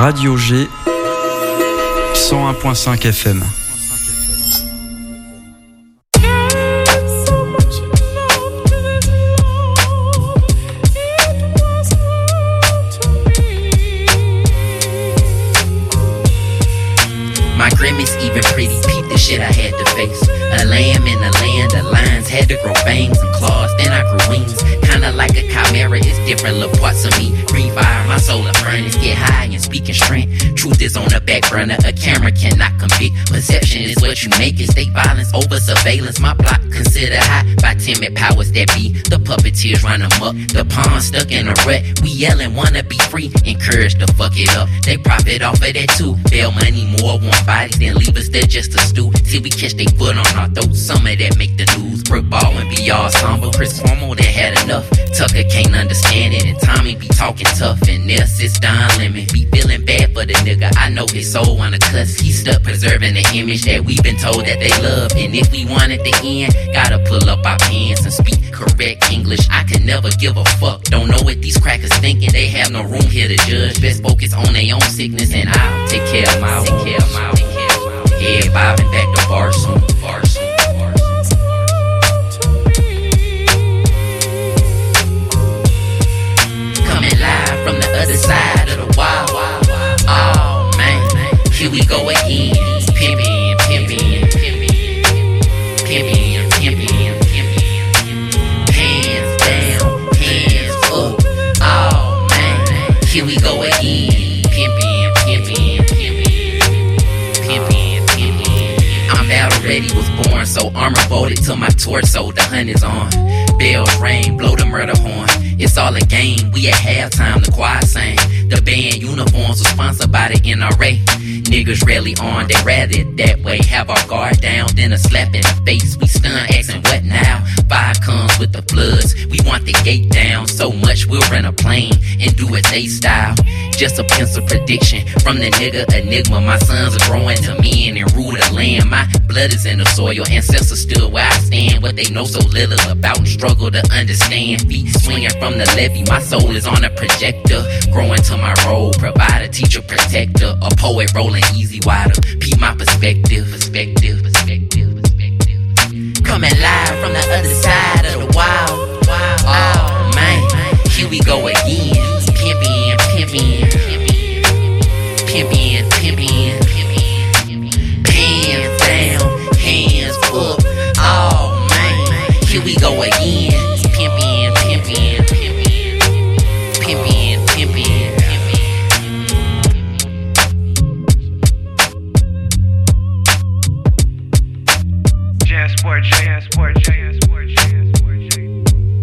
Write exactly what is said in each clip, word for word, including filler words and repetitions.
Radio G cent un point cinq F M. My grimace even pretty, peep the shit I had to face. A lamb in a land of lions, had to grow fangs and claws, then I grew wings. Kinda like a chimera, it's different little parts of me. Breathe fire, my solar furnace, get high and speaking strength. Truth is on the back burner, a camera cannot convict. Perception is what you make it, state violence over surveillance. My plot considered hot by timid powers that be. The puppeteers run amok, the pawn stuck in a rut. We yelling, wanna be free, encouraged to fuck it up. They profit off of that too, bail money more, want bodies, then leave us there just to stew. Till we catch they foot on our throats, some of that make the news. Brick ball and be all somber, Chris Cuomo that had enough. Tucker can't understand it, and Tommy be talking tough. And there sits Don Lemon, be feeling bad for the nigga. I know his soul wanna cuss, he stuck preserving the image that we been told that they love. And if we want it to end, gotta pull up our pants and speak correct English. I can never give a fuck, don't know what these crackers thinking. They have no room here to judge, best focus on their own sickness. And I'll take care of my own, take care of my own, take care of my own. Head bobbing back to bar soon, bar soon. From the other side of the wall. Oh man, here we go again. Pimpin', pimpin', pimpin', pimpin', pimpin', pimpin'. Hands down, hands up. Oh man, here we go again. Pimpin', pimpin', pimpin', pimpin', pimpin'. I'm battle ready, was born, so armor bolted to my torso. The hunt is on. Bells ring, blow the murder horn. It's all a game, we at halftime, the choir sang. The band uniforms were sponsored by the N R A. Niggas rarely on, they rather it that way. Have our guard down, then a slap in the face. We stun, asking what now? Fire comes with the floods. We want the gate down so much we'll rent a plane and do it they style. Just a pencil prediction from the nigga enigma. My sons are growing to men and rule the land. My blood is in the soil, ancestors stood where I stand. What they know so little about and struggle to understand. Feet swinging from the levee, my soul is on a projector. Growing to my role, provider, teacher, protector. A poet rolling easy wider. Peep my perspective, perspective, perspective, perspective. Coming live from the other side of the wall. Oh man, here we go again. Pimpin', pimpin', pimpin', pimpin', pimpin', pimpin'. Hands down, hands up. Oh man, here we go again. Pimpin', pimpin', pimpin', pimpin', pimpin', pimpin'. Jansport J, Jansport J, Jansport J, Jansport J.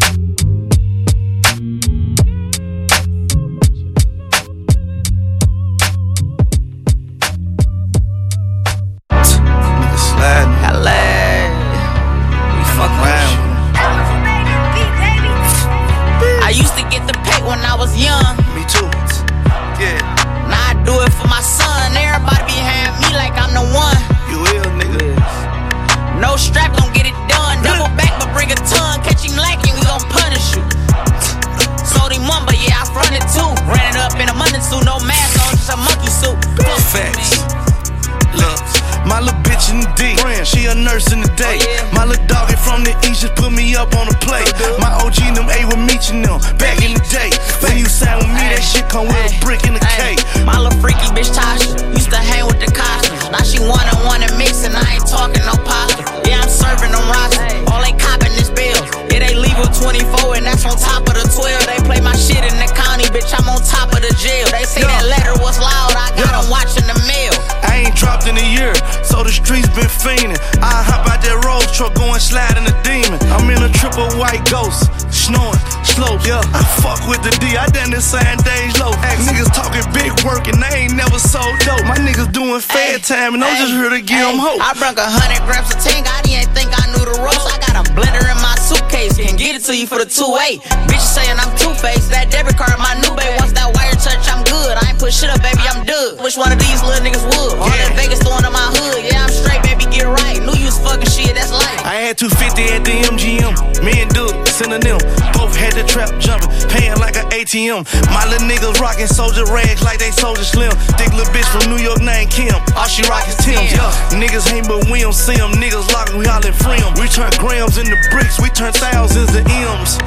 I used to get the pay when I was young. Me too. Yeah. Now I do it for my son. Everybody behind me like I'm the one. You will, nigga. No strap, gon' get it done. Double back, but bring a ton. Catch him lacking, we gon' punish you. Sold him one, but yeah, I front it too. Ran it up in a money suit, no mask on, just a monkey suit. Facts. Look, my little bitch in the D, she a nurse in the day. Oh, yeah. My little doggy from the east just put me up on the plate. My O G them A with Meech and them back in the day. When you sign with me, that shit come with a brick and a K. My little freaky bitch Tasha used to hang with the costumes. Now she one on one and mixing, I ain't talking no pasta. Yeah, I'm serving them rosters. All they copping is bills. Yeah, they leave with twenty-four and that's on top of the twelve. They play my shit in the county, bitch, I'm on top of the jail. They say yeah. that letter was loud, I got them watching the mail. I ain't dropped in a year, so the streets been fiending. I hop out that road truck going sliding a demon. I'm in a triple white ghost, snoring, slow, yeah. I fuck with the D, I done the same days low. Niggas talking big work and they ain't never sold dope. My niggas doing fair time and I'm just here to give them hope. I brung a hundred grams of ting, I didn't think I knew the ropes. I got a blender in my suitcase, can get it to you for the two eight. Bitch saying I'm two-faced, that debit card my new babe. Once that wire touch, I'm good. I ain't put shit up, baby, I'm done. Wish one of these little niggas would. All that Vegas throwing in my hood, yeah, I'm straight, baby, get right. Knew you was fucking shit, that's life. I had two fifty at the M G M, me and Doug, synonym. Both had the trap jumping, paying like an A T M. My little niggas rockin' soldier rags like they soldier slim. Thick little bitch from New York named Kim. All she rock is Tim's, yeah. Niggas hate but we don't see them. Niggas lock, we all in free 'em. We turn grams into bricks, we turn thousands to M's.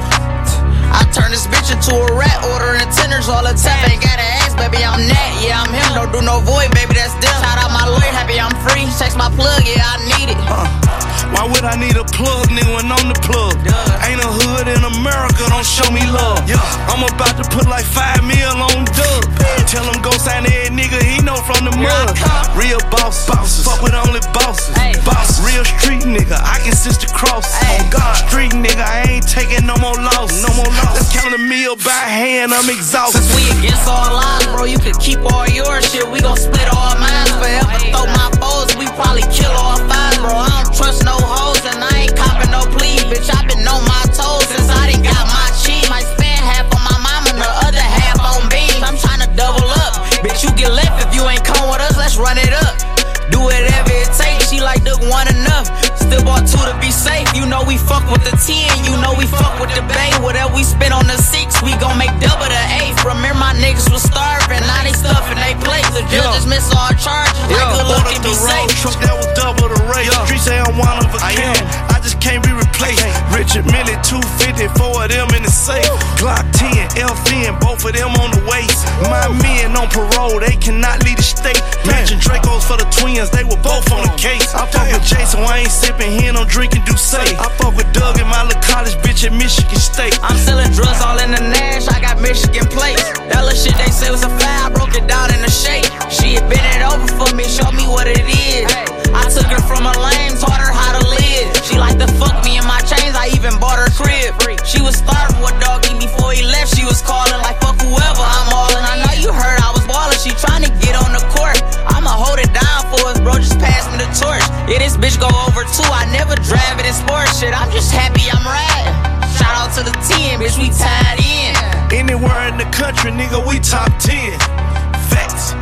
I turn this bitch into a rat, ordering tenders all the time. Ain't gotta ask, baby, I'm that, yeah, I'm him. Don't do no void, baby, that's them. Shout out my lawyer, happy I'm free. Text my plug, yeah, I need it. Uh, why would I need a plug, nigga, when I'm the plug? Duh. Ain't a hood in America, don't show me love. Yeah. I'm about to put like five mil on dub. Tell him go sign that nigga, he know from the mud. Real boss, bosses, fuck with only bosses. Ay. Boss, real street nigga, I can assist the cross. Ay. Oh God, street nigga, I ain't taking no more loss. No more loss. Let's count a meal by hand, I'm exhausted. Since we against all lines, bro, you could keep all your shit. We gon' split all mine forever. Throw my foes, we probably kill all five, bro. I don't trust no hoes, and I ain't copping no plea, bitch. I been on my toes since I done got my cheese. Might spend half on my mama, the other half on beans. I'm tryna double up, bitch. You get left if you ain't come with us. Let's run it up. Do whatever it takes. She like Duke one enough. Still bought two to be safe. You know we fuck with the ten. You know we fuck with the bay. Whatever we spend on the six, we gon' make double the eighth. Remember my niggas was starving. Now they stuffing they plates. The judge yeah. dismiss all charges. Yeah. Like good luck and be safe. Truck that was double the rate. Yeah. Street say I'm one of a kind. I just can't be replaced. Richard Millie two fifty, four of them in the safe. Glock ten, L N, both of them on the waist. My men on parole, they cannot leave the state. Matching Dracos for the twins, they were both on the case. I fuck with Jason, I ain't sipping hen, I'm drinking Douce. I fuck with Doug and my little college bitch at Michigan State. I'm selling drugs all in the Nash, I got Michigan plates. That little shit they say was a fly, I broke it down in the shape. She had bent it over for me, show me what it is. I took her from a lame, taught her how to live. She like to fuck me in my chains, I even bought her crib. She was starving with doggy before he left, she was calling like fuck whoever, I'm all in. I know you heard I was ballin', she tryna get on the court. I'ma hold it down for us, bro, just pass me the torch. Yeah, this bitch go over too, I never drive it in sports shit. I'm just happy I'm riding. Shout out to the team, bitch, we tied in. Anywhere in the country, nigga, we top ten. Facts.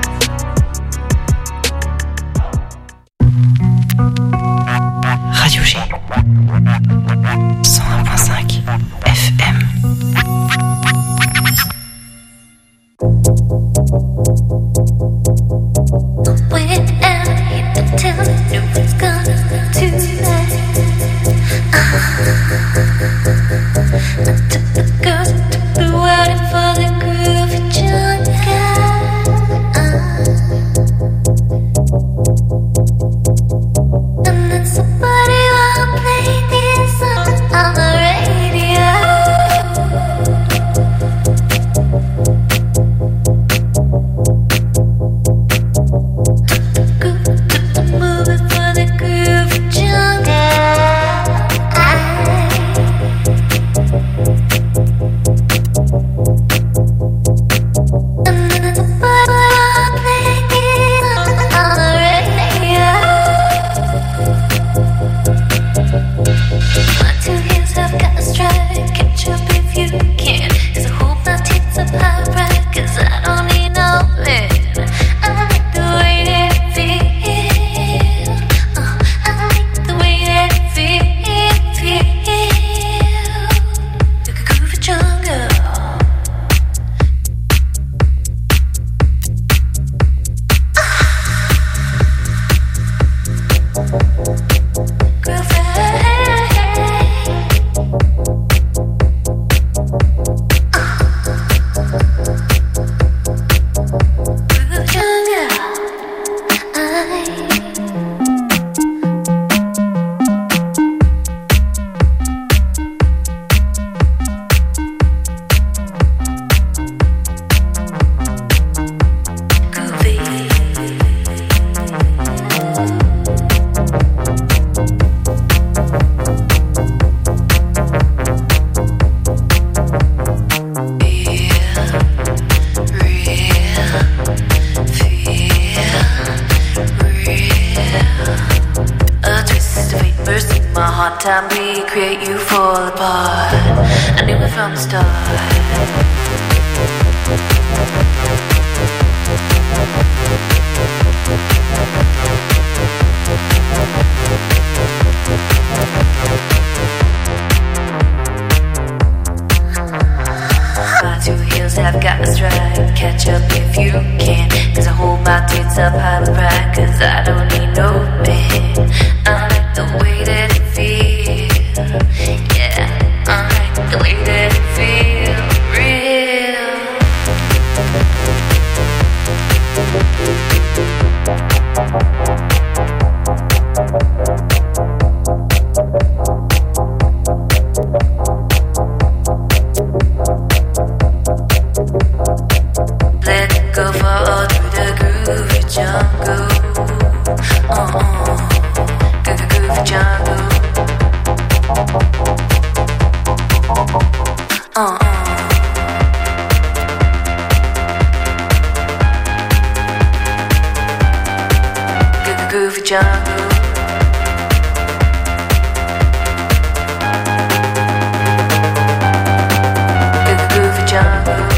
Radio G cent un point cinq F M. Went out, hit the town, knew it's gonna be tonight. uh, I took the girls, took the world in for the groovy jungle. uh. And then somebody will play this song on the radio. got a stride, catch up if you can. Cause I hold my tits up high with pride, cause I don't need no man. I like the way that it feels, yeah. I like the way that it feels real. Let go fall through the groovy jungle. Uh-uh. Groovy, groovy jungle. Uh-uh. Groovy, groovy jungle. Groovy, groovy jungle.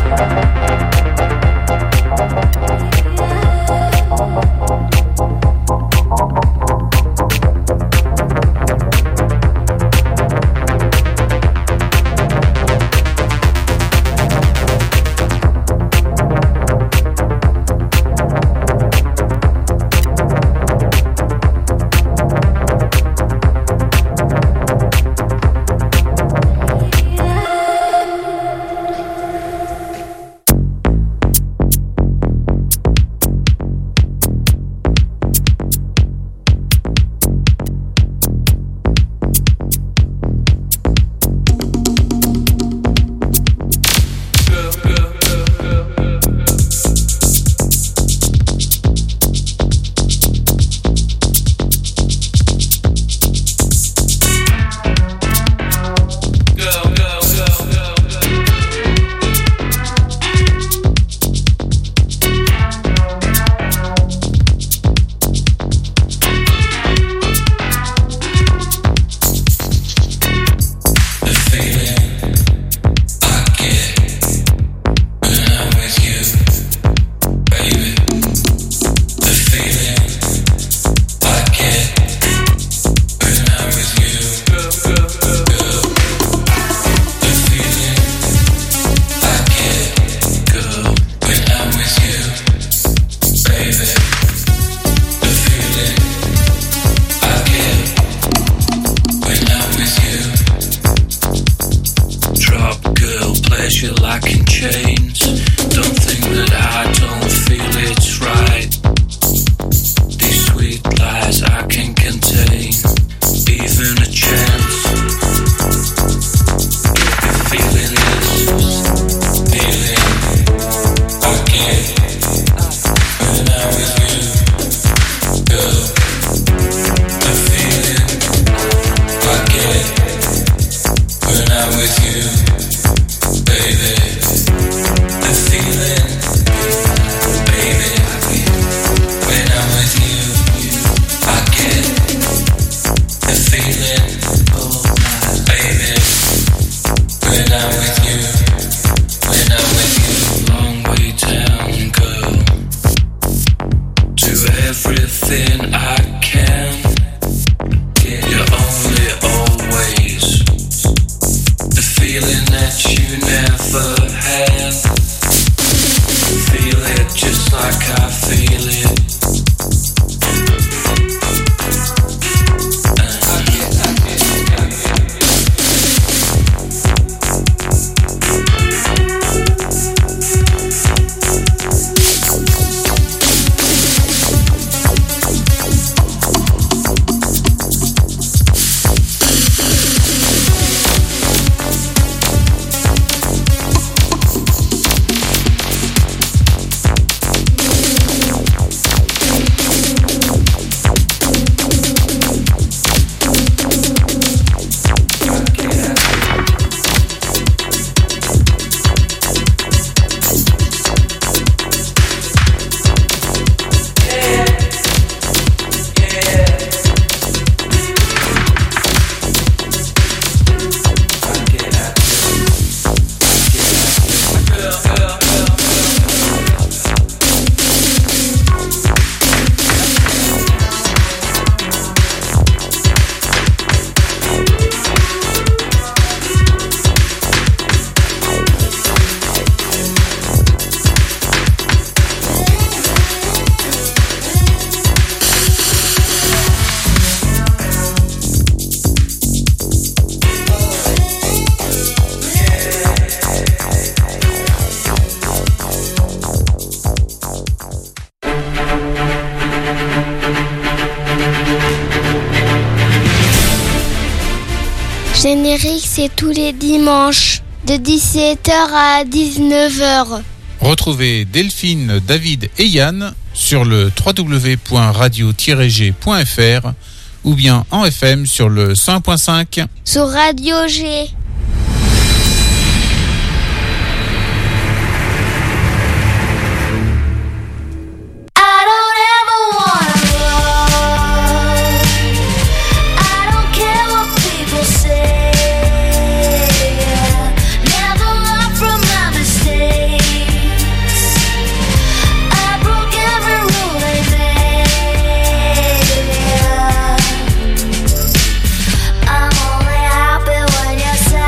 Générique, c'est tous les dimanches, de dix-sept heures à dix-neuf heures. Retrouvez Delphine, David et Yann sur le w w w point radio tiret g point f r ou bien en F M sur le cent un point cinq. Sur Radio G. I'm only happy when you say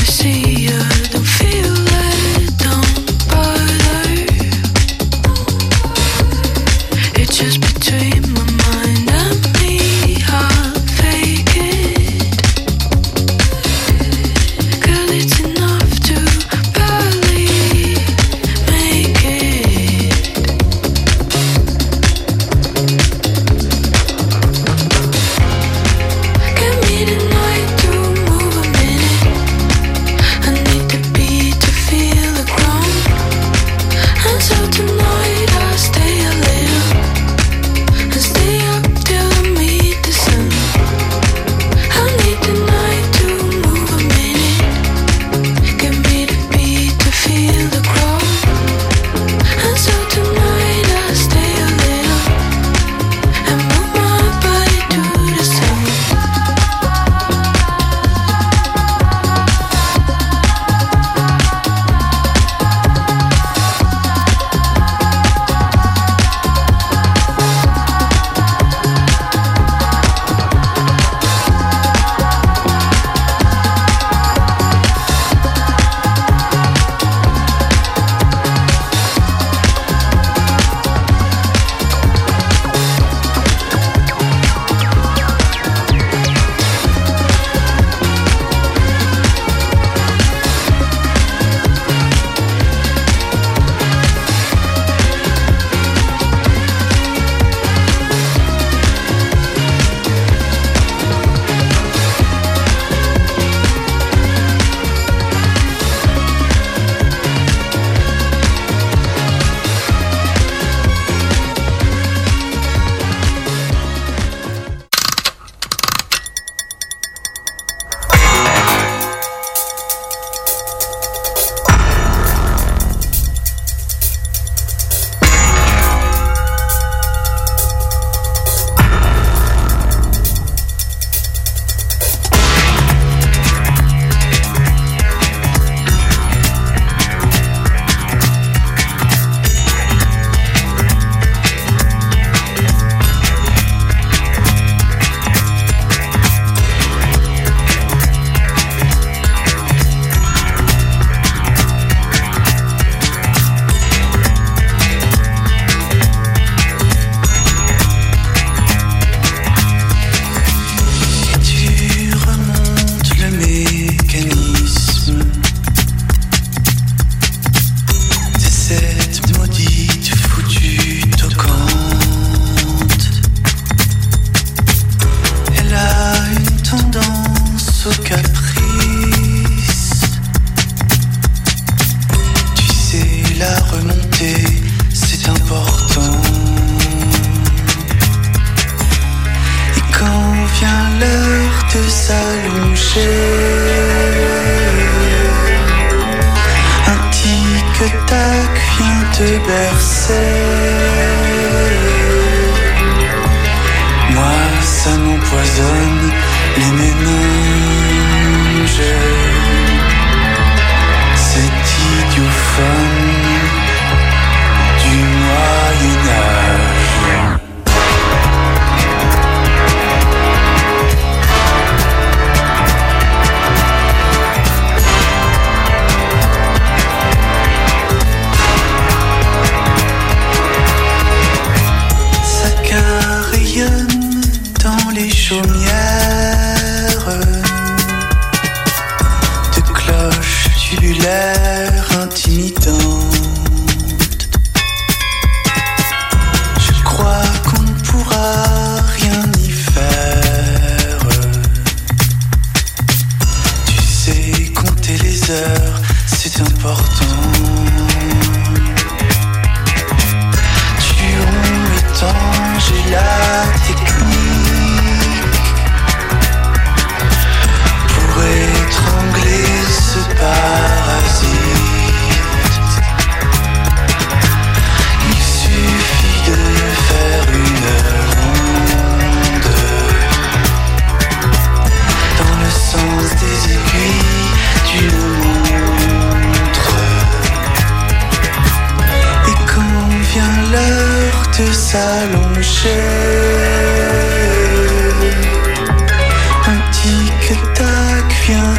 s'allonger. Un tic-tac vient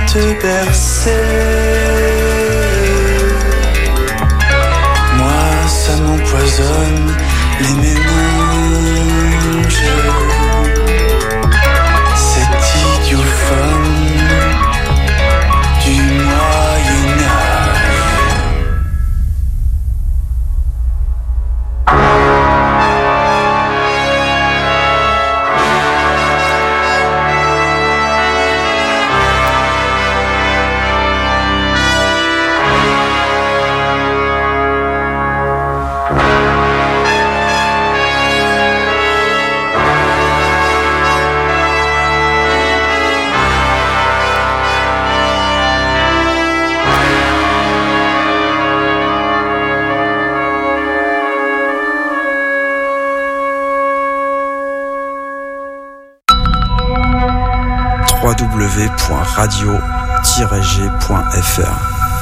te bercer. Moi, ça m'empoisonne les méninges. Cet idiophone du Moyen-Âge. w w w point radio tiret g point f r.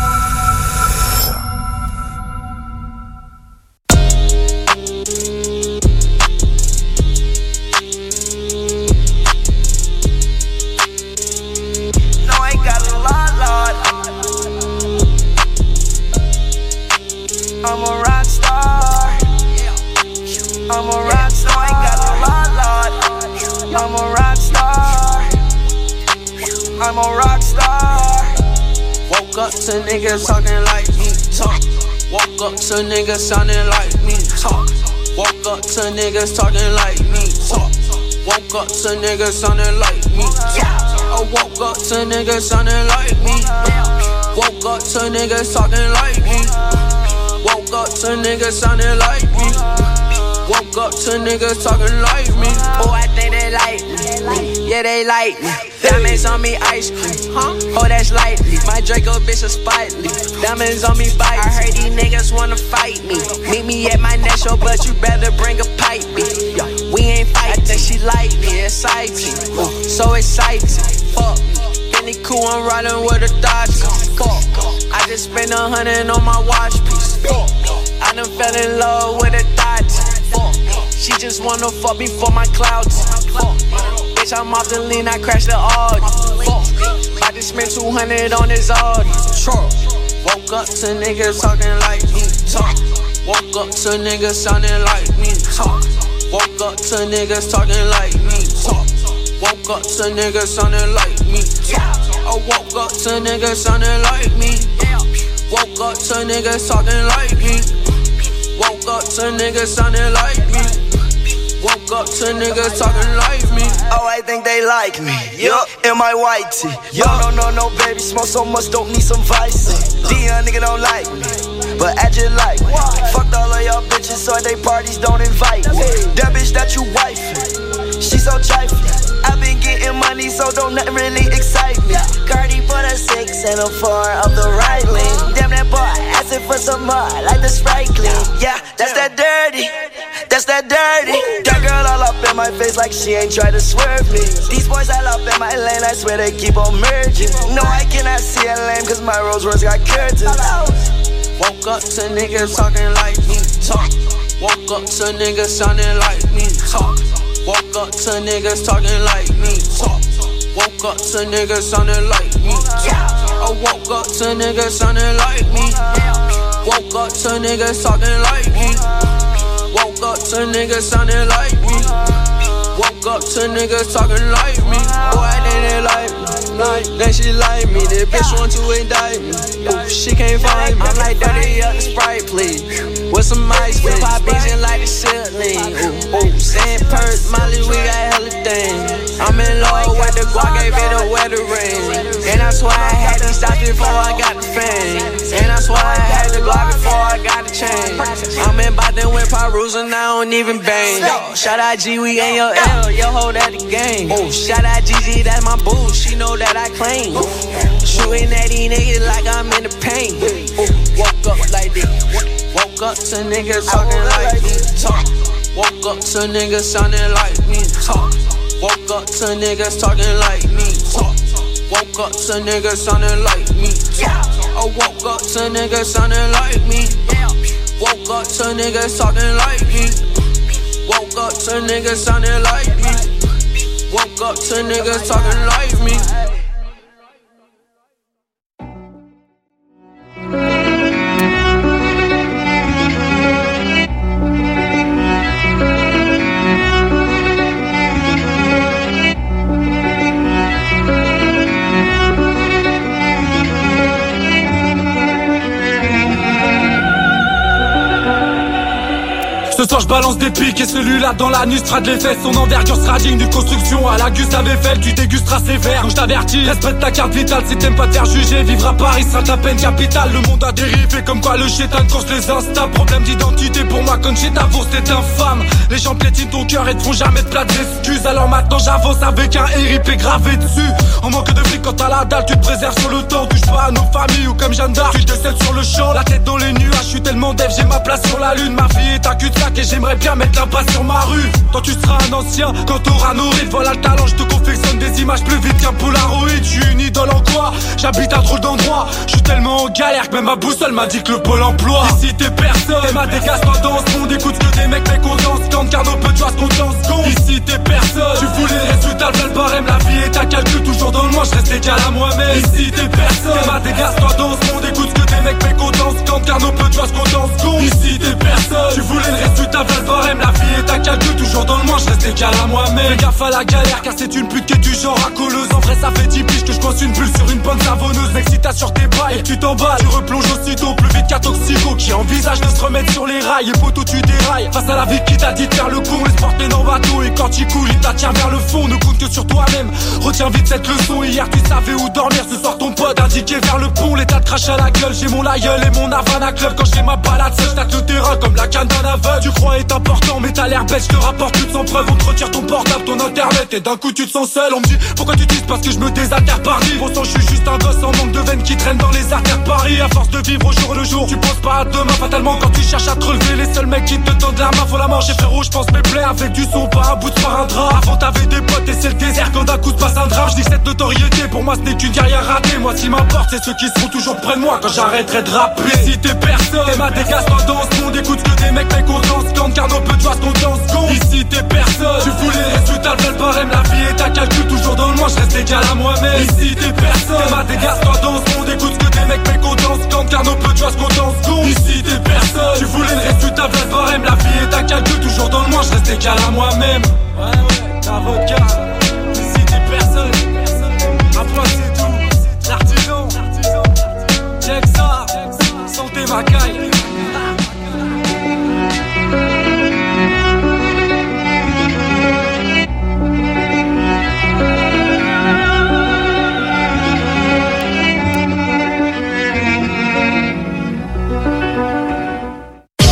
Niggas talking like me, talk. Woke up to niggas sounding like me, talk. Woke up to niggas talking like me, talk. Woke up to niggas sounding like me, talk. I woke up to niggas sounding like me. Woke up to niggas talking like me. Woke up to niggas sounding like me. Woke up to niggas talking like me. Oh, I think they like me. Yeah, they like me. Diamonds on me, ice cream. Huh? Oh, that's lightly. My Draco bitch is spitely. Diamonds on me, bite. I heard these niggas wanna fight me. Meet me at my next show, but you better bring a pipe, bitch. Yeah, we ain't fighting. I think she like me, exciting. Ooh, so exciting. Fuck me. Benny cool, I'm riding with a Dodger. Fuck. I just spent a hundred on my watch piece. Fuck. I done fell in love with a Dodger. Fuck. She just wanna fuck me for my clouds. Fuck. I'm off the lean, I crashed the Audi. Fuck, I just spent two hundred on this Audi. Woke up to niggas talking like me, talk. Woke up to niggas sounding like me, talk. Woke up to niggas talking like me, talk. Woke up to niggas sounding like me, talk. I woke up to niggas sounding like me. Woke up to niggas talking like me. Woke up to niggas sounding like me. Woke up to niggas talking like me. Oh, I think they like me. Yup, in my white tee. Yo, no, no, no, baby, smoke so much, don't need some vice. Dion nigga don't like me, but I just like me. Fucked all of y'all bitches, so they parties don't invite me. That bitch that you wifing, she so trifling. I been getting money, so don't nothing really excite me. Cardi put a six and a four of the right lane. Damn that boy, asking for some more, like the Sprite clean. Yeah, that's that dirty, that's that dirty. That girl all up in my face like she ain't try to swerve me. These boys all up in my lane, I swear they keep on merging. No, I cannot see a lane, cause my Rolls Royce got curtains. Woke up to niggas talking like me, talk. Woke up to niggas sounding like me, talk. Woke up to niggas talking like me, talk. Woke up to niggas sounding like me, talk. I woke up to niggas sounding like me. Woke up to niggas talking like me. Woke up to niggas sounding like me. Woke up to niggas talking like me. Boy, they didn't like me. Then she like me. This bitch want to indict me. Ooh, she can't find me. I'm like, dirty up the Sprite, please. With some ice, with pop beating like the ceiling. Ooh, ooh, sand purse, Molly, we got hella things. I'm in love with the guac, gave it a wedding ring. And I swear I had these stops before I got the fame. And I swear I had the Glock before I got the chain. I'm in Boston with Parusa, and I don't even bang. Yo, shout out G, we ain't your L, yo, hold at the game. Oh, shout out G G, that's my boo, she know that I claim. Shooting at these niggas like I'm in the pain. Ooh, woke up like this. Woke up to niggas talking like me, talk. Woke up to niggas sounding like me, talk. Woke up to niggas talking like me, talk. Woke up to niggas sounding like me, talk. I woke up to niggas sounding like me. Woke up to niggas talking like me. Woke up to niggas sounding like me. Woke up to niggas talking like me. Ce soir je balance des piques et celui-là dans la nuit sera de les fesses. Son envergure sera digne d'une construction à la Gustave Eiffel. Tu dégusteras sévère, donc je t'avertis. Respecte ta carte vitale si t'aimes pas te faire juger. Vivre à Paris sera ta peine capitale. Le monde a dérivé comme quoi le chétan course les insta. Problème d'identité pour moi quand j'ai ta bourse c'est infâme. Les gens piétinent ton cœur et te font jamais de plat d'excuses. Alors maintenant j'avance avec un R I P gravé dessus. En manque de fric quand t'as la dalle tu te préserves sur le temps. Touche pas à nos familles ou comme Jeanne d'Arc tu décèdes sur le champ. La tête dans les nuages, je suis tellement dev, j'ai ma place sur la lune. Ma vie est un cul-de-sac et j'aimerais bien mettre l'impasse sur ma rue. Toi tu seras un ancien quand t'auras nos rides. Voilà le talent, je te confectionne des images plus vite qu'un Polaroid. Je suis une idole en quoi? J'habite un drôle d'endroit. Je suis tellement en galère que même ma boussole m'a dit que le pôle emploi. Ici t'es personne, t'es ma dégasse-toi dans ce monde. Écoute que des mecs mécontents scandent car nos peu de joie se comptent en secondes. Ici t'es personne, tu voulais les résultats, le barème. La vie est un calcul, toujours dans le moi, je reste égal à moi-même. Ici t'es personne, t'es ma dégasse-toi dans ce monde. Écoute que des mecs mécontents scandent car nos peu de joie se comptent en secondes. Ici t'es personne, tu voulais le résultat, le barème. La vie est un calcul, toujours dans le moi, je reste égal à moi-même. Fais gaffe à la galère car c'est une pute qui est du genre à colleuse. En vrai ça fait dix piges que je pense une bulle sur une bonne savonneuse. Mec si t'as sur tes bails et tu t'emballes, tu replonges aussitôt plus vite qu'un toxico qui envisage de se remettre sur les rails. Et poteau tu dérailles face à la vie qui t'a dit de faire le con et se porter dans le bateau. Et quand il coule il t'attire vers le fond, ne compte que sur toi-même. Retiens vite cette leçon, hier tu savais où dormir. Ce soir ton pote indiqué vers le pont. L'état de crache à la gueule, j'ai mon aïeul et mon Havana Club. Quand j'ai ma balade seul, j'tâte le terrain comme la canne d'un aveugle. Tu crois est important mais t'as l'air bête, je te rapporte tout sans preuve. On te retire ton portable, ton internet et d'un coup tu te sens seul. On me dit pourquoi tu dis parce que je me désaltère par vie. Pourtant je suis juste un gosse en manque de veines qui traîne dans les artères Paris. À force de vivre au jour le jour, tu penses pas à demain fatalement. Quand tu cherches à te relever, les seuls mecs qui te tendent la main faut la manger. Frérot je pense mes plaies avec du son, pas un bout de par un drap. Avant t'avais des potes et c'est le désert quand d'un coup se passe un drame. Je dis que cette notoriété pour moi ce n'est qu'une carrière ratée. Moi ce qui m'importe c'est ceux qui seront toujours près de moi quand j'arrêterai de rapper. Si t'es personne, t'es ma dégasse-toi dans ce monde. Écoute que des mecs mécontents scandent car nos peu de joie se comptent en secondes. Ici t'es personne, tu voulais les résultats, le barème. La vie est un calcul, toujours dans le moi, je reste égal à moi-même. Ici t'es personne, t'es ma dégasse-toi dans ce monde. Écoute que des mecs mécontents scandent car nos peu de joie se comptent en secondes. Ici t'es personne, tu voulais les résultats, le barème. La vie est un calcul, toujours dans le moi, je reste égal à moi-même. Ouais ouais, t'es avocat. Ici t'es personne, après c'est tout. L'artisan, check ça, santé ma caille.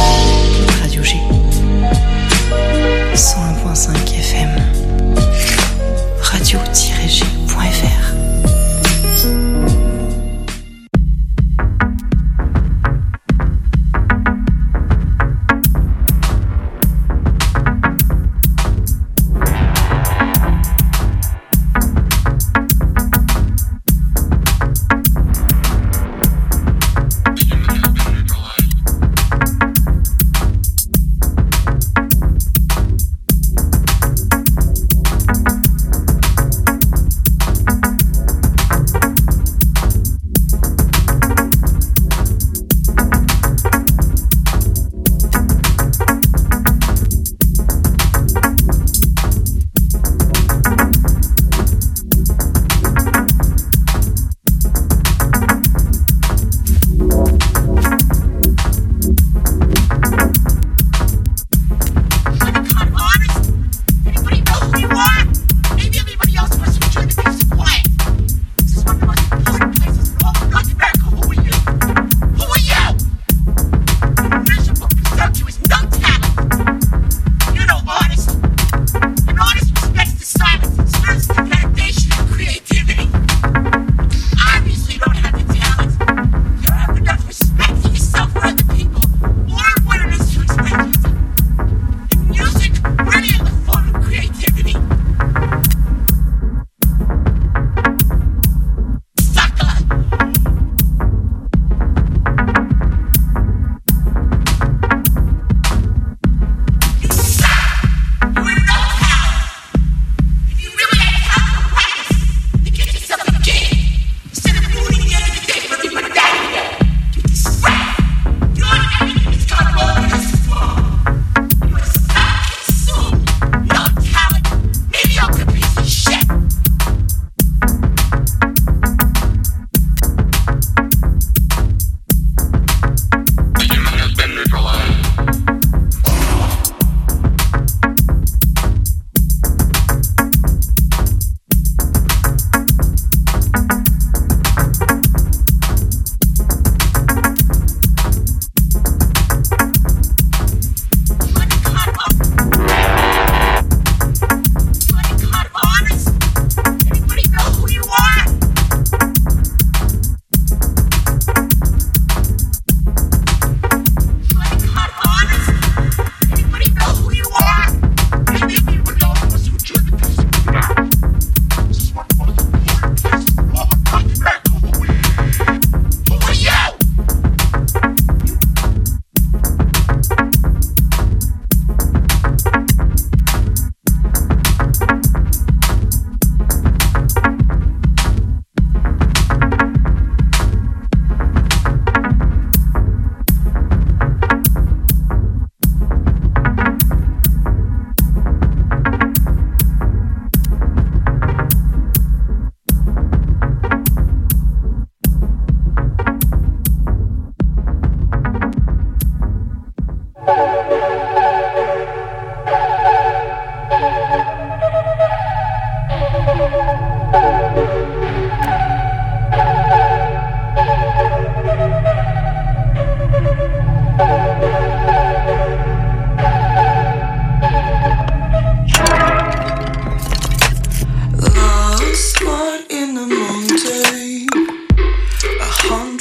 Radio G cent un point cinq F M.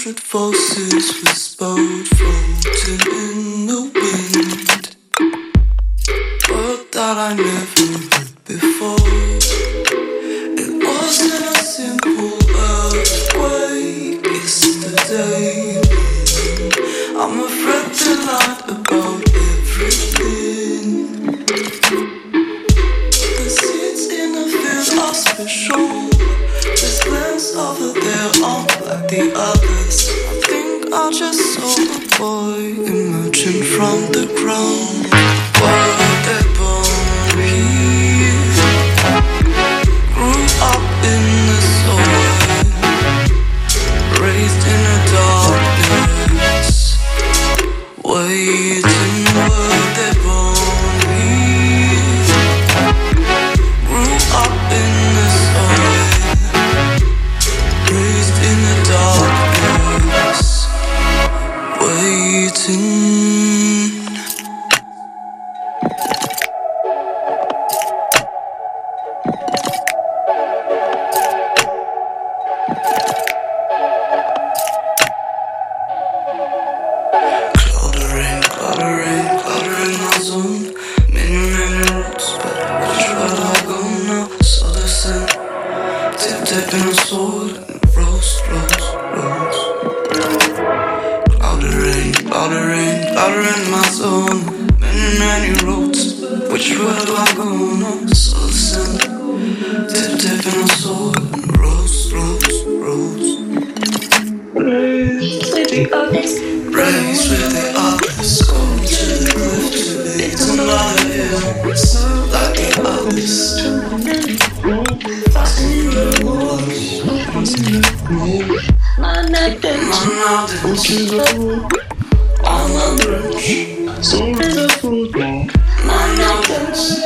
hundred voices whispered, floating in the wind. Word that I never heard before. It wasn't a simple earthquake yesterday. I'm afraid to lie about everything. The seeds in the field are special. This glance over there aren't like the others. I think I just saw a boy emerging from the ground. Were they born here? Grew up in the soil, raised in the darkness. Waiting, were they born here? Grew up in the soil, raised in the darkness, waiting. Cloud of rain, cloud of rain, cloud of rain, my zone. Many, many roads, but which way do I go now? So the sun, tip, tip in a sword. Rose, rose, rose. Cloud of rain, cloud of rain, cloud of rain, my zone. Many, many roads, which way do I go now? So the sun, tip, tip in a sword. Rose, rose, rose. Raise with the others, raise with the others. Go to the cliff to be another hill, like the others. Fasten your walls. My neck dance, my dance, on the bridge. So the food, my neck dance,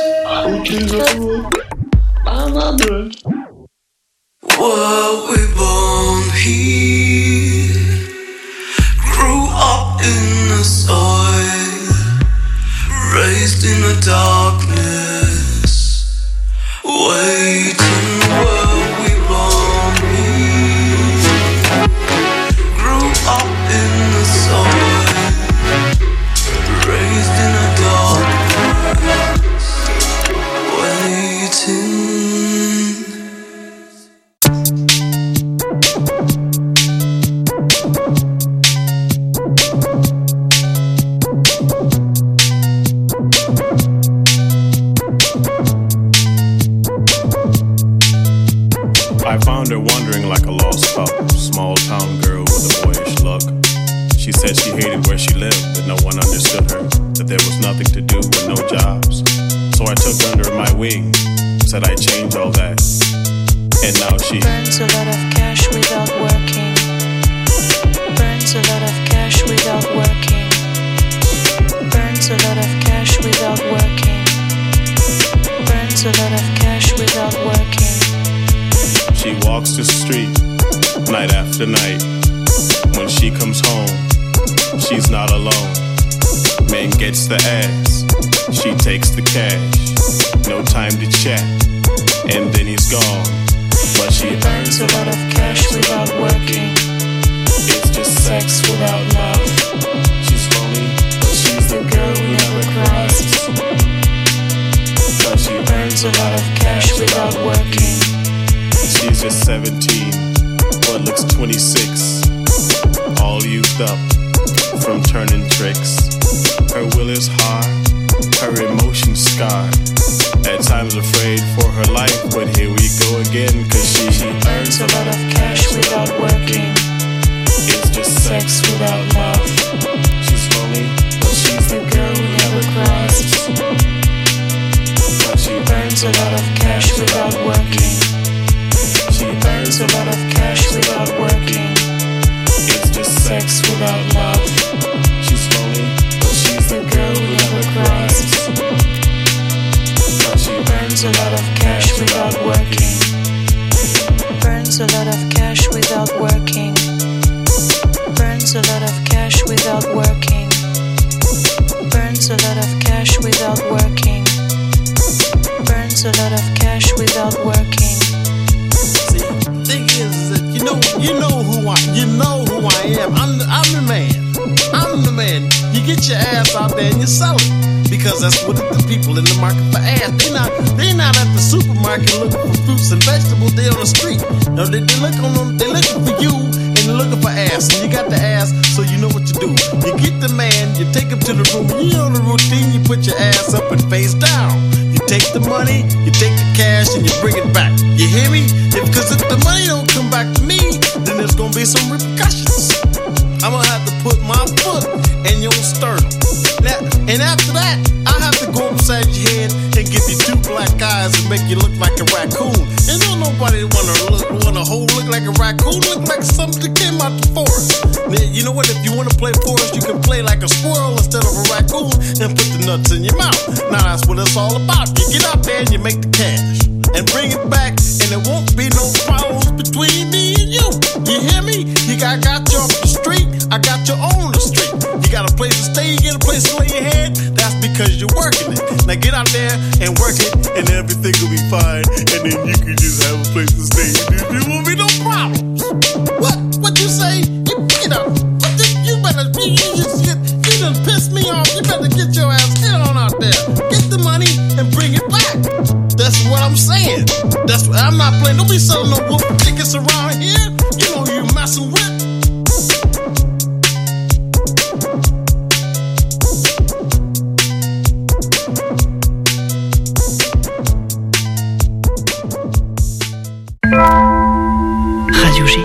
on the bridge. Were we born here? Grew up in the soil, raised in the darkness. Waiting, were we born here? Grew up in the soil, raised in the darkness. Waiting. I found her wandering like a lost pup, small town girl with a boyish look. She said she hated where she lived, but no one understood her, that there was nothing to do with no jobs. So I took her under my wing, said I'd change all that, and now she burns a lot of cash without working. Burns a lot of cash without working. Burns a lot of cash without working. Burns a lot of cash without working. She walks the street, night after night. When she comes home, she's not alone. Man gets the ass, she takes the cash. No time to chat, and then he's gone. But she earns a lot of cash without working. It's just sex without love. She's lonely, but she's the girl who never cries. Cause she earns a lot of cash without working. She's just seventeen, but looks twenty-six. All used up from turning tricks. Her will is hard, her emotions scarred. At times afraid for her life, but here we go again. Cause she, she earns a lot of cash without working. It's just sex without love. She's lonely, but she's the girl who never cries. Cause she earns a lot of cash without working. She earns a lot of cash without working. It's just sex without love. She's lonely, but she's the girl who never cries. Cause she earns a lot of cash without working. Burns a lot of cash without working. Burns a lot of cash without working. Burns a lot of cash without working. Burns a lot of cash without working. See, the thing is that you know, you know who I, you know who who I am. I'm the, I'm the man. I'm the man. You get your ass out there and you sell it. Because that's what the people in the market for ass. They not they not at the supermarket looking for fruits and vegetables. They on the street. No, they, they looking on they looking for you and they're looking for ass. And you got the ass, so you know what to do. You get the man, you take him to the room. You know the routine. You put your ass up and face down. You take the money, you take the cash, and you bring it back. You hear me? Because if the money don't come back to me, then there's gonna be some repercussions. I'm gonna have to put my foot in your sternum. Now, and after that, I have to go upside your head and give you two black eyes and make you look like a raccoon. And don't nobody wanna look, wanna hold look like a raccoon, look like something that came out the forest. Now, you know what? If you wanna play forest, you can play like a squirrel instead of a raccoon and put the nuts in your mouth. Now that's what it's all about. You get out there and you make the cash and bring it back, and there won't be no problems between me and you. You hear me? You got, got you off the street, I got you on the street. You got a place to stay, you get a place to lay your head. That's because you're working it. Now get out there and work it, and everything will be fine. And then you can just have a place to stay. There won't be no problems. What? What you say? You get up. What the, you better. You, you just get. You done pissed me off. You better get your ass get on out there. Get the money and bring it back. That's what I'm saying. That's what I'm not playing. Don't be selling no whoop tickets around here. You know who you messing with. Radio G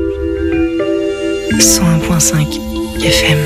cent un point cinq F M.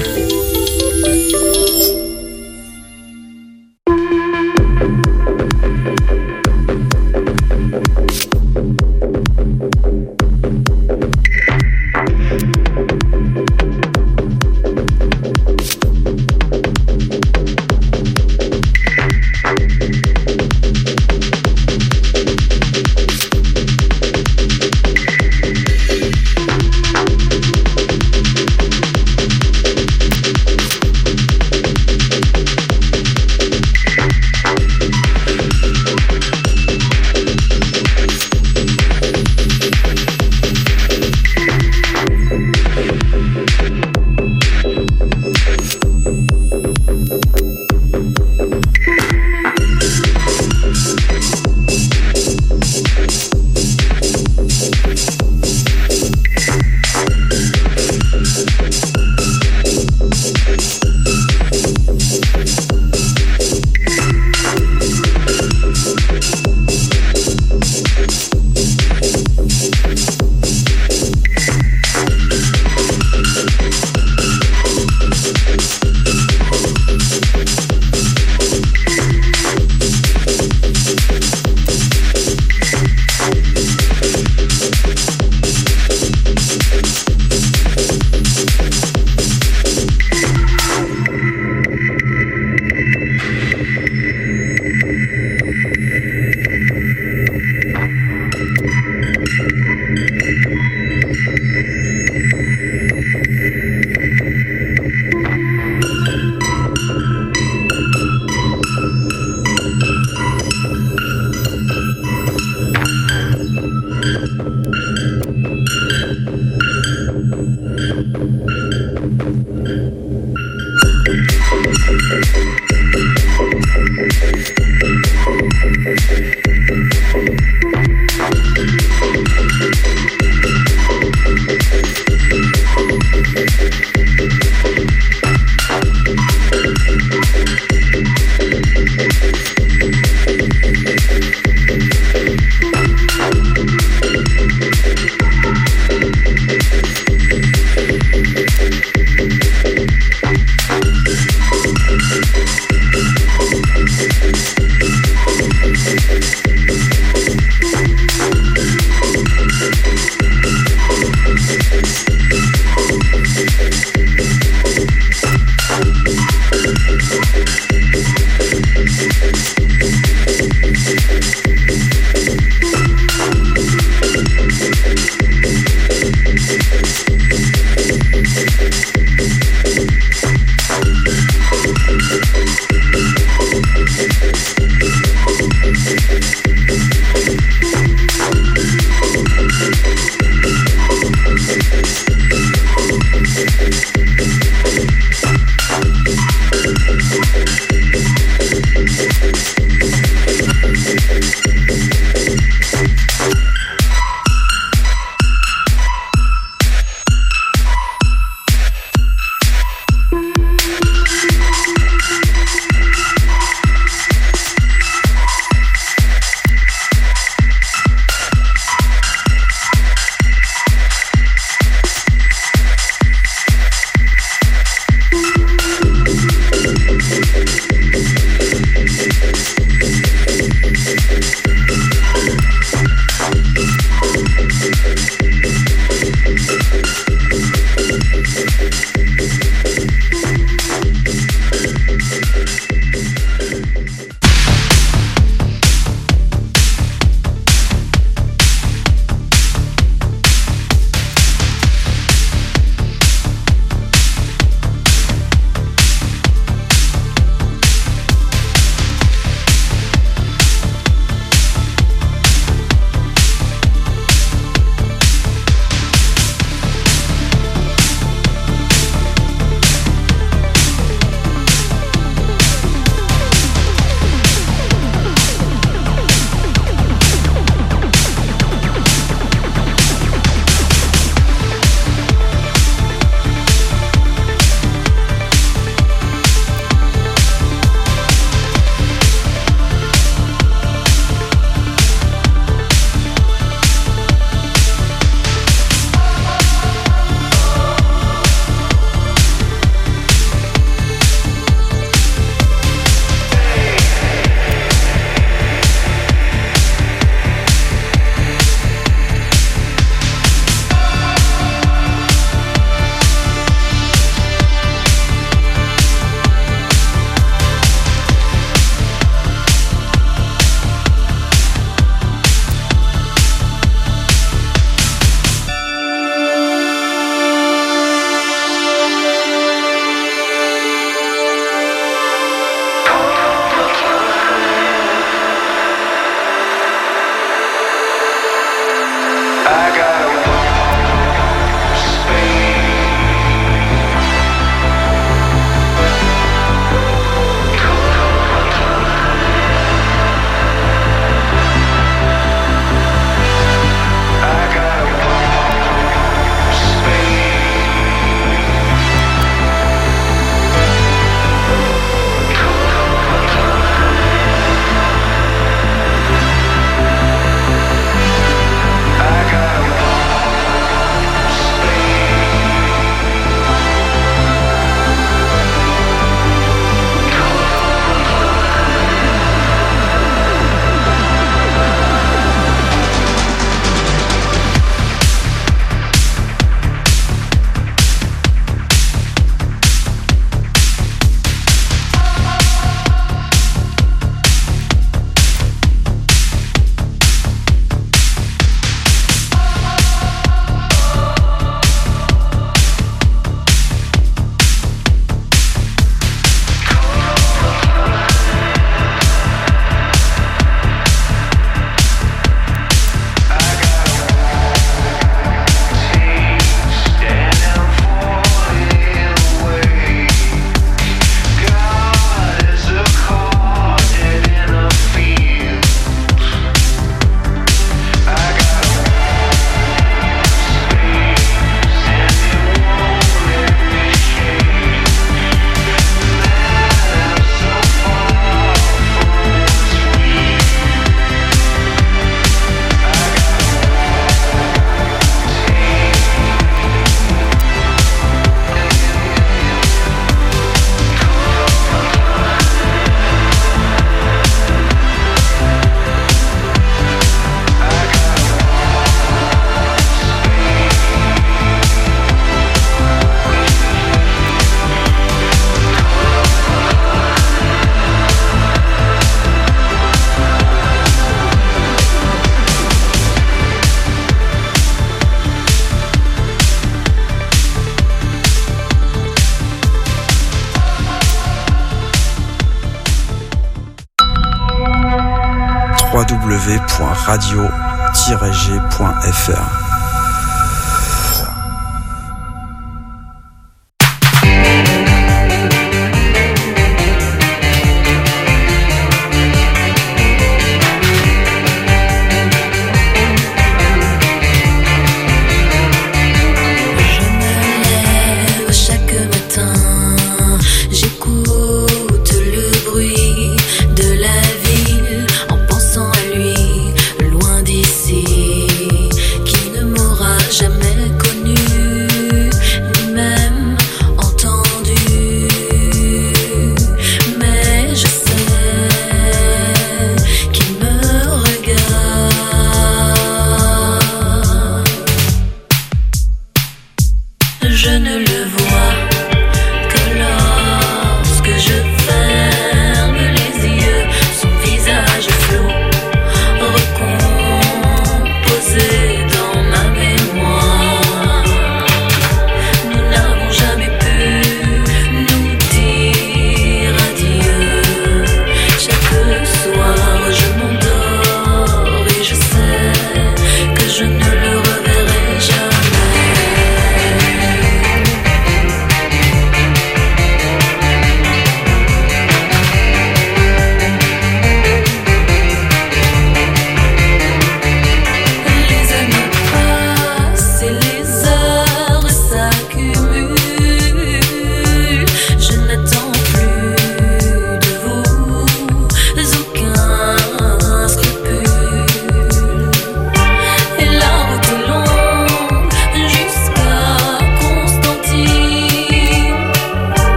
w w w point radio tiret g point f r.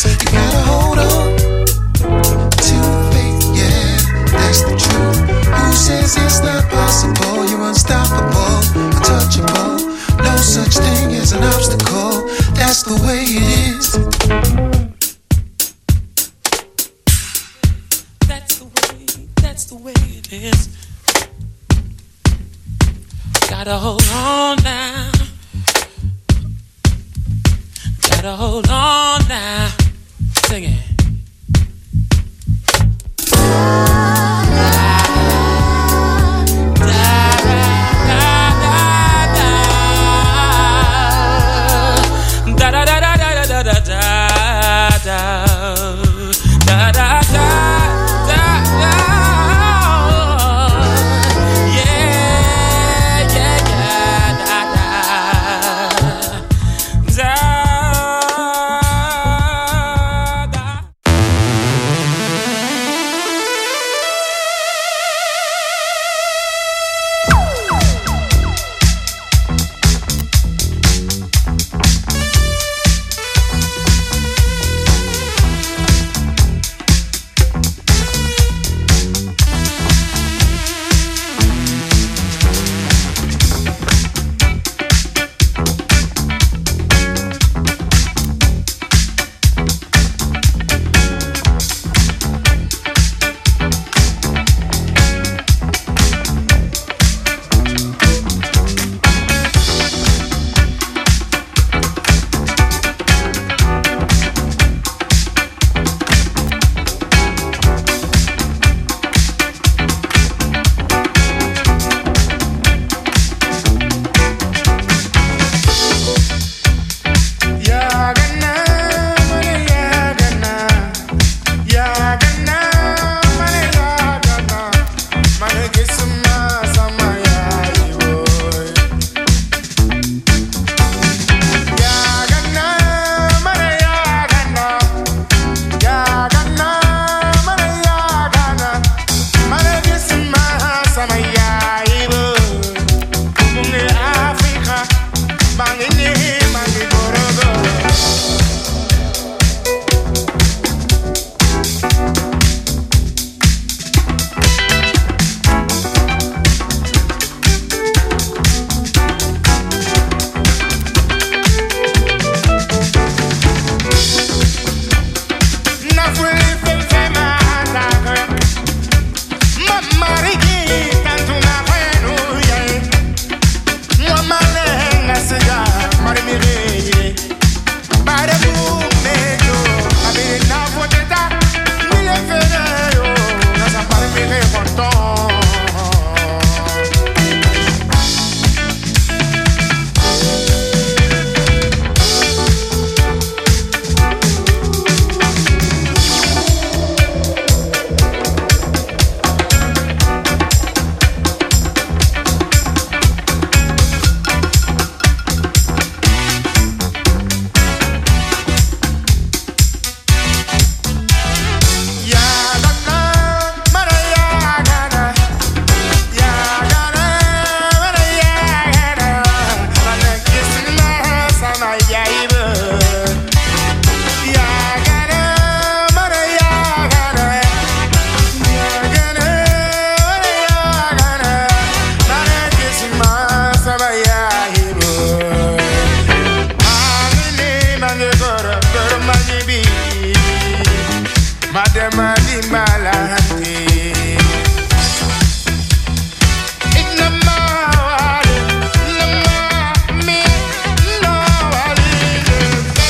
You gotta hold on to faith, yeah, that's the truth. Who says it's not possible? You're unstoppable, untouchable. No such thing as an obstacle. That's the way it is. That's the way, that's the way it is. Gotta hold on now. Gotta hold on now. Sing it. Da da da da da da da da da da da da da. Yeah, yeah, yeah, da da da da. Inna ma, me, no, I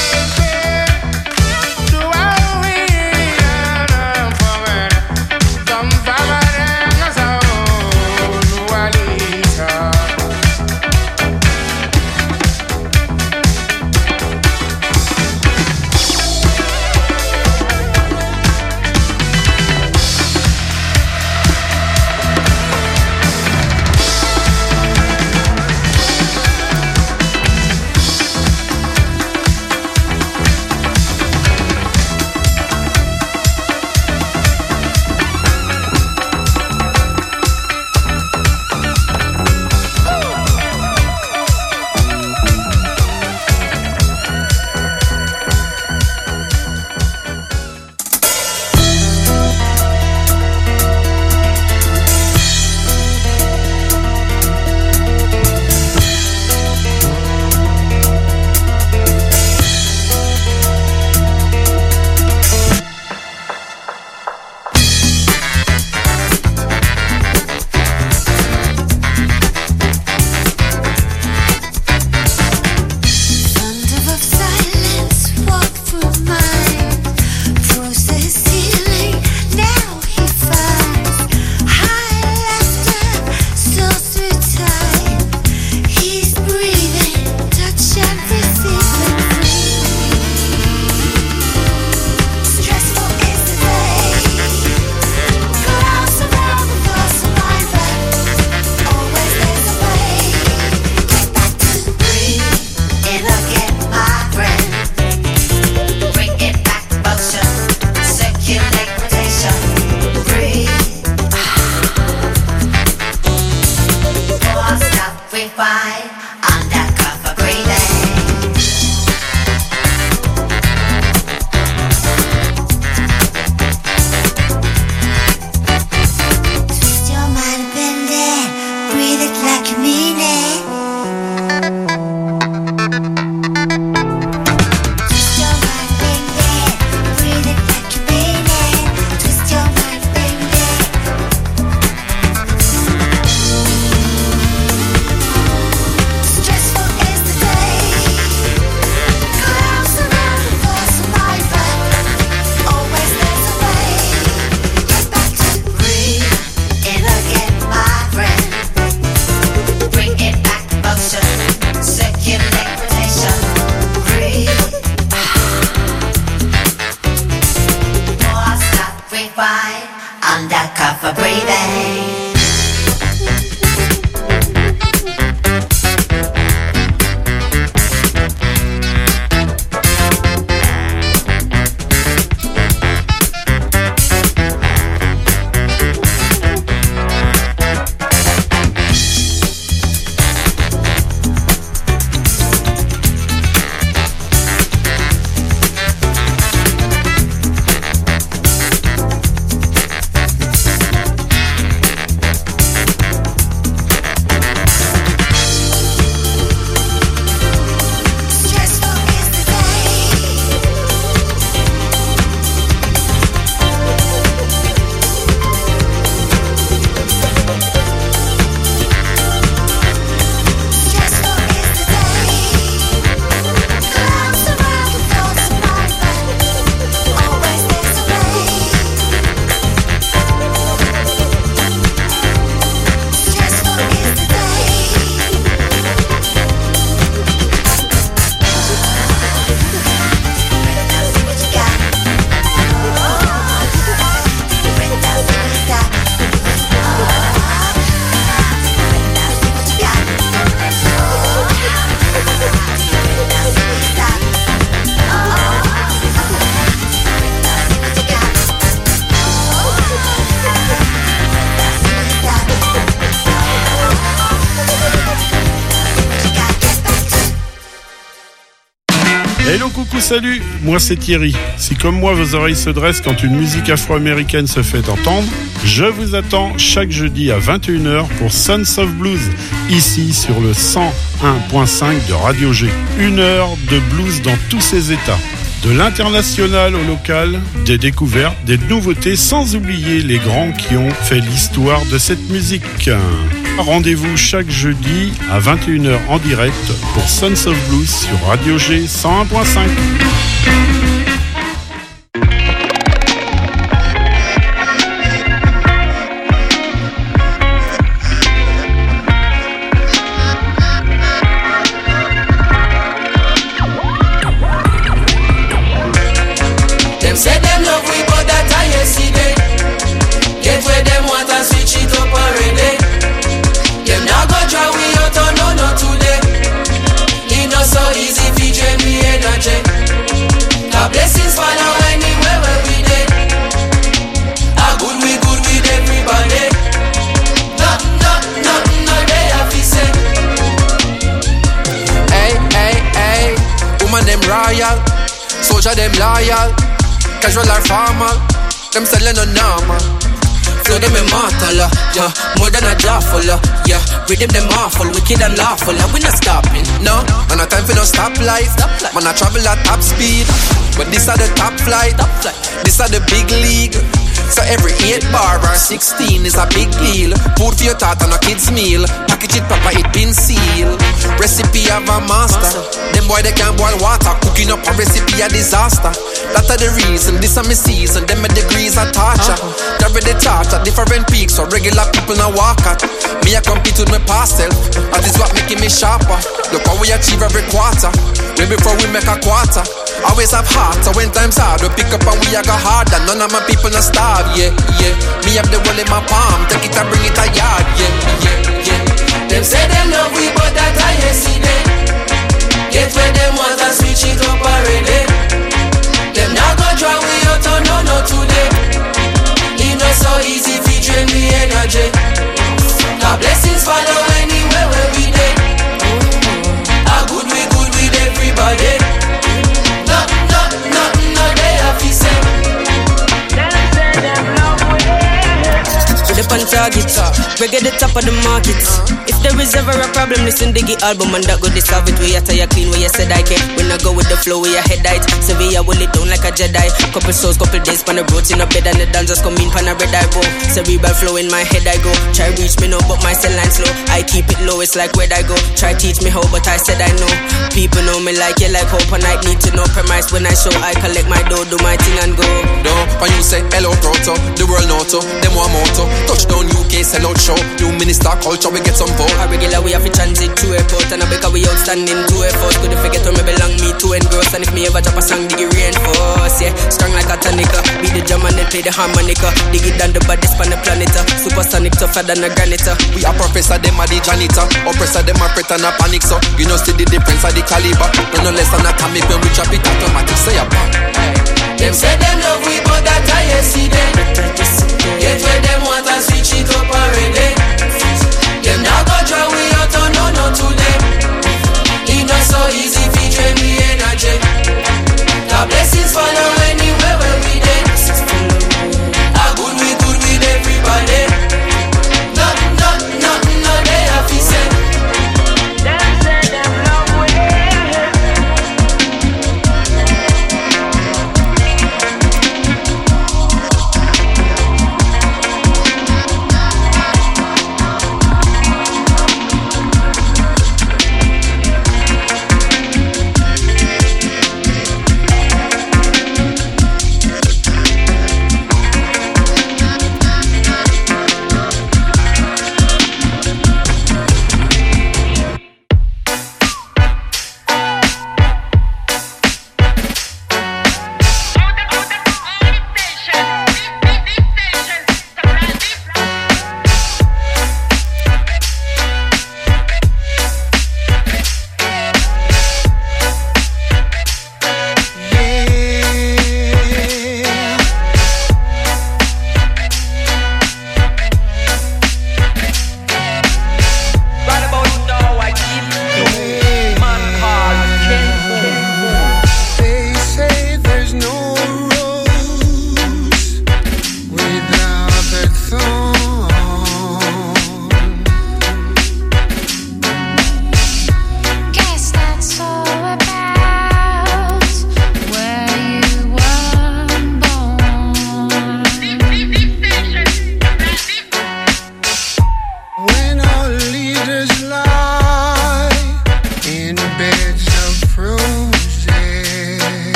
tougher breathing. Hello, coucou, salut, moi c'est Thierry. Si comme moi vos oreilles se dressent quand une musique afro-américaine se fait entendre, je vous attends chaque jeudi à vingt et une heures pour Sons of Blues, ici sur le cent un point cinq de Radio G. Une heure de blues dans tous ses états. De l'international au local, des découvertes, des nouveautés, sans oublier les grands qui ont fait l'histoire de cette musique. Rendez-vous chaque jeudi à vingt et une heures en direct pour Sons of Blues sur Radio G cent un point cinq. Them loyal, casual or formal, them selling no normal. Flow them immortal, uh, yeah, more than a jawful, uh, yeah. Rhythm them awful, wicked and lawful, and we not stopping, no. And no time for no stop life, man I travel at top speed, but this are the top flight, this are the big league. So every eight bar or sixteen is a big deal. Food for your thought and a kid's meal. Package it proper, it been sealed. Recipe of a master. Them boy they can't boil water. Cooking up a recipe a disaster. That's the reason, this is my season. Them my degrees are torture. They're ready taught at different peaks, so regular people now walk at. Me I compete with my past self, and this what making me sharper. Look how we achieve every quarter. Way before we make a quarter. Always have heart, so when times hard, we pick up and we a go harder. None of my people no starve, yeah, yeah. Me have the world in my palm, take it and bring it a yard, yeah, yeah, yeah. Them say them love we, but that I yesterday. Get where them want and switch it up already. Them not go draw we out, oh no, no today. It not so easy to drain me energy. God blessings follow anywhere where we dey. A good we good with everybody. On target, reggae the top of the market. Uh-huh. If there is ever a problem, listen to the album and that go dissolve it. We are tired clean where you said I can. When I go with the flow, we are head height. Sevilla will it down like a Jedi. Couple souls, couple days, pan the roads in a bed and the dancers come in pan a red eye roll. Cerebral flow in my head I go. Try reach me now, but my cell line slow. I keep it low, it's like where I go. Try teach me how, but I said I know. People know me like you like hope and I need to no premise. When I show, I collect my dough, do my thing and go. Don't when you say hello proto, the world know to, them one motto. Touchdown U K, sell out show. New minister culture, we get some vote. A regular we have to transit to airport, and a because we outstanding to a force. Couldn't forget where me belong, me to engross. And if me ever drop a song, dig it reinforce. Yeah, strong like a tonica. Be the drum and then play the harmonica. Dig it down the baddest on the planet. Supersonic, tougher than a granite. We are professor, them are the janitor. Oppressor, them are pretend a panic, so you know see the difference of the caliber. No, no less than atomic when we drop it automatic. Say a bang. Them say them love we, but that I yesterday. Get where them want and switch it up already. Them now go draw we out, oh no, no to them. It not so easy if you drain me energy. The blessings follow anywhere where we dey. A good we good with everybody. Nothing, nothing, nothing, no they have to say. Them say them love we.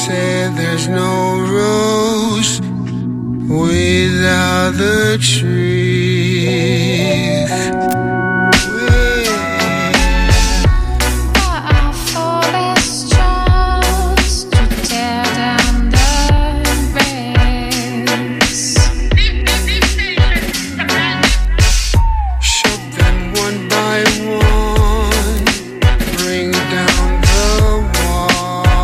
There's no rose without the tree.